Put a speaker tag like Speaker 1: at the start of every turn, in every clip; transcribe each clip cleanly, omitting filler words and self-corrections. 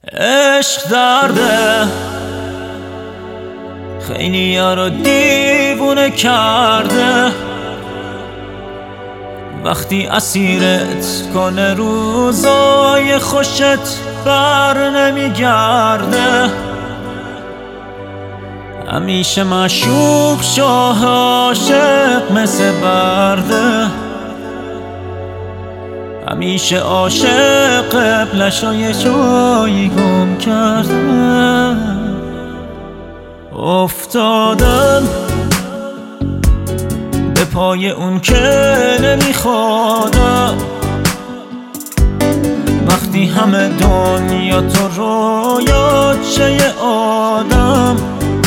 Speaker 1: عشق درده خیلی ها رو دیوونه کرده، وقتی اسیرت کنه روزای خوشت بر نمیگرده. همیشه معشوق شاه عاشق مثل برده، همیشه عاشق قبلشای جایی گم کرده. افتادم به پای اون که نمیخوادم، وقتی همه دنیا تو رویات شه آدم.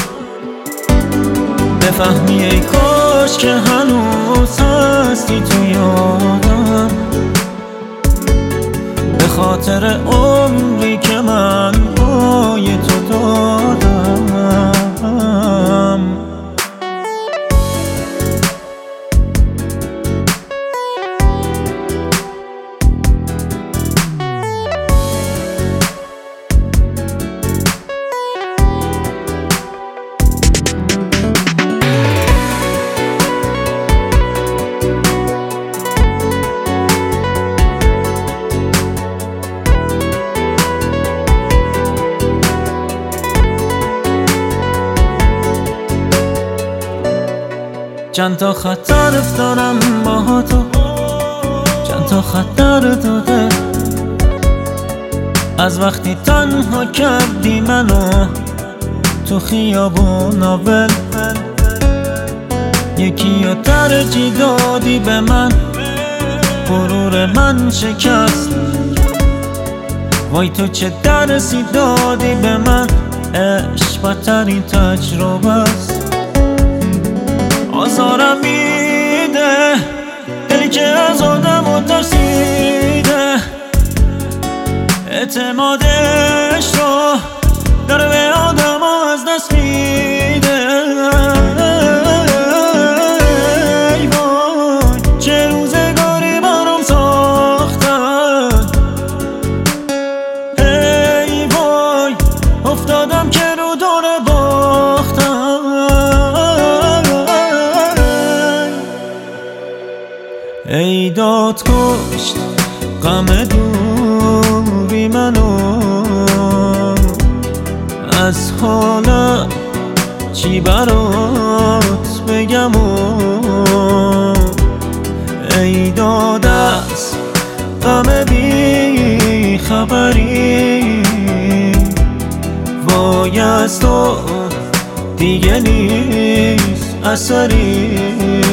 Speaker 1: بفهمی ای کاش که هنوز هستی تو یادم، به خاطر عمری که من پای تو دادم. چند تا خطر افتادم با تو، چند تا خطر داده، از وقتی تنها کردی منو تو خیابون اول. یکی رو ترجیح دادی به من، غرور من شکست. وای تو چه درسی دادی به من، عشق بدترین تجربه است. آزارم میده دلی که از آدم ترسیده، اعتمادش رو داره به آدم از دست میده. ای وای چه روزگاری برام ساختن، ای وای افتادم که رو دور باختم. ای داد کشت غم دوری منو، از حالم چی برات بگم ای داد از غم بی خبری، وای از تو دیگه نیست اثری.